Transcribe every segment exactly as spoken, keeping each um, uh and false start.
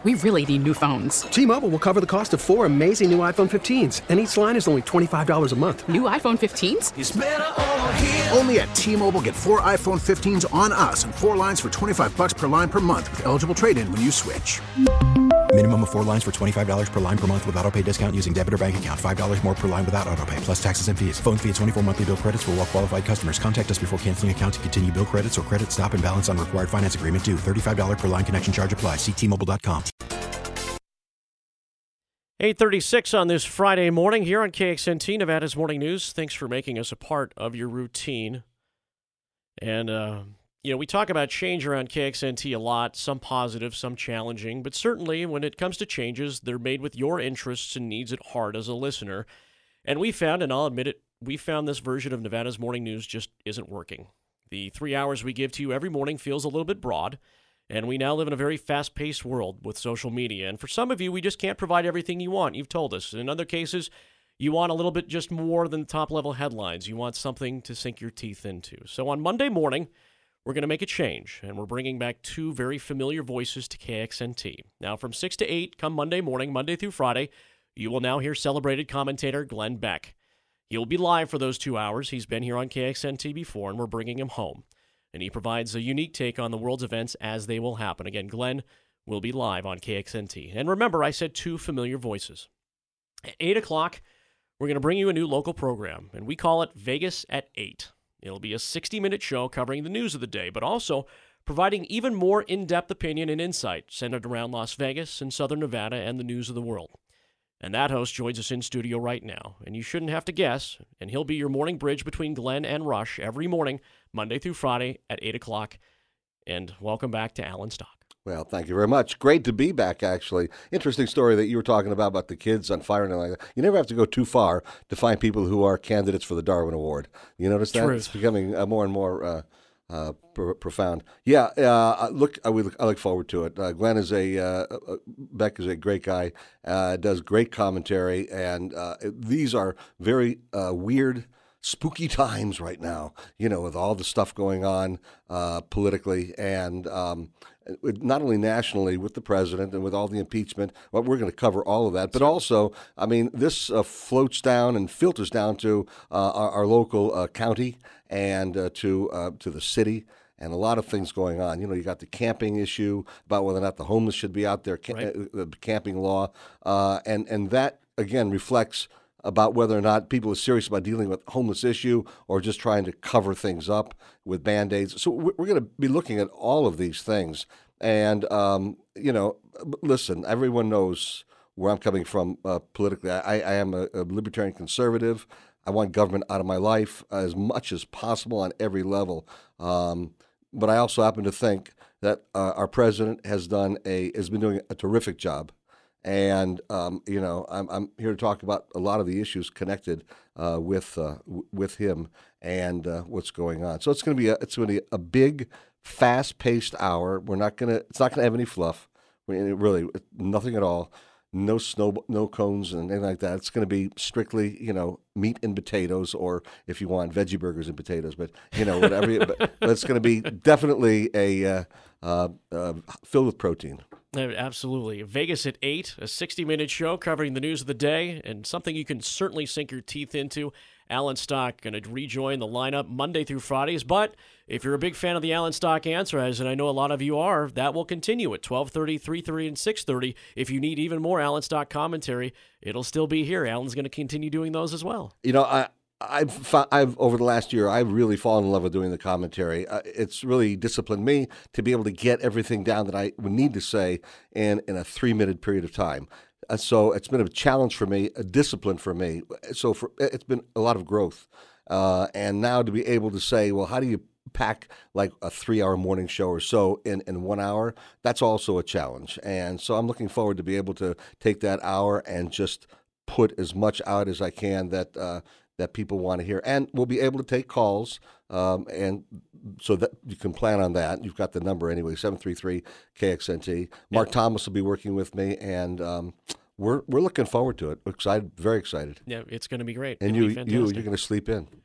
We really need new phones. T-Mobile will cover the cost of four amazing new iPhone fifteens, and each line is only twenty-five dollars a month. New iPhone fifteens? It's better over here. Only at T-Mobile, get four iPhone fifteens on us and four lines for twenty-five dollars per line per month with eligible trade-in when you switch. Minimum of four lines for twenty-five dollars per line per month with autopay discount using debit or bank account. five dollars more per line without autopay, plus taxes and fees. Phone fee at twenty-four monthly bill credits for well-qualified customers. Contact us before canceling account to continue bill credits or credit stop and balance on required finance agreement due. thirty-five dollars per line connection charge applies. See T Mobile dot com. eight thirty-six on this Friday morning here on K X N T, Nevada's Morning News. Thanks for making us a part of your routine. And, uh, you know, we talk about change around K X N T a lot, some positive, some challenging, but certainly when it comes to changes, they're made with your interests and needs at heart as a listener. And we found, and I'll admit it, we found this version of Nevada's Morning News just isn't working. The three hours we give to you every morning feels a little bit broad, and we now live in a very fast-paced world with social media. And for some of you, we just can't provide everything you want. You've told us. In other cases, you want a little bit just more than top-level headlines. You want something to sink your teeth into. So on Monday morning, we're going to make a change, and we're bringing back two very familiar voices to K X N T. Now, from six to eight, come Monday morning, Monday through Friday, you will now hear celebrated commentator Glenn Beck. He'll be live for those two hours. He's been here on K X N T before, and we're bringing him home. And he provides a unique take on the world's events as they will happen. Again, Glenn will be live on K X N T. And remember, I said two familiar voices. At eight o'clock, we're going to bring you a new local program, and we call it Vegas at eight. It'll be a sixty-minute show covering the news of the day, but also providing even more in-depth opinion and insight centered around Las Vegas and Southern Nevada and the news of the world. And that host joins us in studio right now, and you shouldn't have to guess, and he'll be your morning bridge between Glenn and Rush every morning, Monday through Friday at eight o'clock. And welcome back to Alan Stock. Well, thank you very much. Great to be back, actually. Interesting story that you were talking about, about the kids on fire and like that. You never have to go too far to find people who are candidates for the Darwin Award. You notice that? Truth. It's becoming uh, more and more uh, uh, pr- profound. Yeah, uh, look, I, look, I look forward to it. Uh, Glenn is a, uh, uh, Beck is a great guy, uh, does great commentary, and uh, these are very uh, weird, spooky times right now, you know, with all the stuff going on uh, politically and um, not only nationally with the president and with all the impeachment. Well, we're going to cover all of that. But also, I mean, this uh, floats down and filters down to uh, our, our local uh, county and uh, to uh, to the city. And a lot of things going on. You know, you got the camping issue about whether or not the homeless should be out there, ca- Right. uh, the camping law. Uh, and, and that, again, reflects about whether or not people are serious about dealing with homeless issue or just trying to cover things up with Band-Aids. So we're going to be looking at all of these things. And, um, you know, listen, everyone knows where I'm coming from uh, politically. I, I am a, a libertarian conservative. I want government out of my life as much as possible on every level. Um, but I also happen to think that uh, our president has done a has been doing a terrific job. And, um, you know, I'm, I'm here to talk about a lot of the issues connected uh, with uh, w- with him and uh, what's going on. So it's going to be a, it's going to be a big, fast-paced hour. We're not going to it's not going to have any fluff, I mean, really nothing at all. No snow, no cones and anything like that. It's going to be strictly, you know, meat and potatoes, or if you want, veggie burgers and potatoes. But you know, whatever. you, but, but it's going to be definitely a uh, uh, uh, filled with protein. Absolutely. Vegas at eight, a sixty-minute show covering the news of the day and something you can certainly sink your teeth into. Alan Stock going to rejoin the lineup Monday through Fridays. But if you're a big fan of the Alan Stock Answer, as and I know a lot of you are, that will continue at twelve thirty, three thirty, and six thirty. If you need even more Alan Stock commentary, it'll still be here. Alan's going to continue doing those as well. You know, I... I've, I've over the last year, I've really fallen in love with doing the commentary. Uh, it's really disciplined me to be able to get everything down that I would need to say in, in a three-minute period of time. Uh, so it's been a challenge for me, a discipline for me. So for, it's been a lot of growth. Uh, and now to be able to say, well, how do you pack like a three-hour morning show or so in, in one hour? That's also a challenge. And so I'm looking forward to be able to take that hour and just put as much out as I can that uh, that people want to hear. And we'll be able to take calls, um, and so that you can plan on that. You've got the number anyway, seven three three K X N T. Mark yeah. Thomas will be working with me, and um, we're we're looking forward to it. We're excited, very excited. Yeah, it's going to be great. And It'll you, you, you're going to sleep in.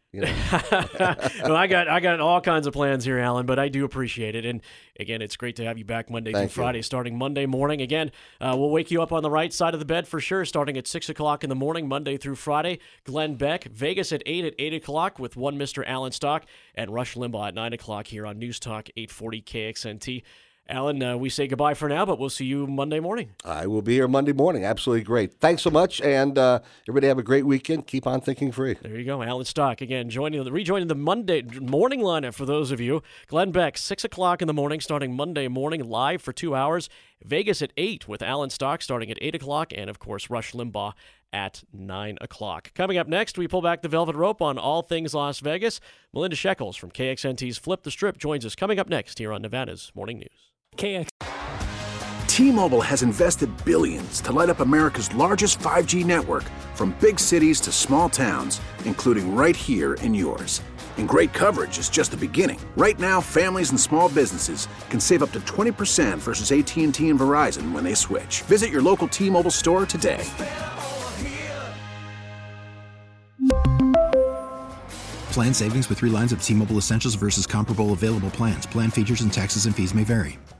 You know. Well, I got I got all kinds of plans here, Alan, but I do appreciate it. And again, it's great to have you back Monday Thank through Friday, you. starting Monday morning. Again, uh, we'll wake you up on the right side of the bed for sure, starting at six o'clock in the morning, Monday through Friday. Glenn Beck, Vegas at eight at eight o'clock with one Mister Alan Stock, and Rush Limbaugh at nine o'clock here on News Talk eight forty K X N T. Alan, uh, we say goodbye for now, but we'll see you Monday morning. I will be here Monday morning. Absolutely great. Thanks so much, and uh, everybody have a great weekend. Keep on thinking free. There you go. Alan Stock, again, joining rejoining the Monday morning lineup for those of you. Glenn Beck, six o'clock in the morning, starting Monday morning, live for two hours. Vegas at eight with Alan Stock, starting at eight o'clock. And, of course, Rush Limbaugh at nine o'clock. Coming up next, we pull back the velvet rope on all things Las Vegas. Melinda Shekels from K X N T's Flip the Strip joins us coming up next here on Nevada's Morning News. K X. T-Mobile has invested billions to light up America's largest five G network, from big cities to small towns, including right here in yours. And great coverage is just the beginning. Right now, families and small businesses can save up to twenty percent versus A T and T and Verizon when they switch. Visit your local T-Mobile store today. Plan savings with three lines of T-Mobile Essentials versus comparable available plans. Plan features and taxes and fees may vary.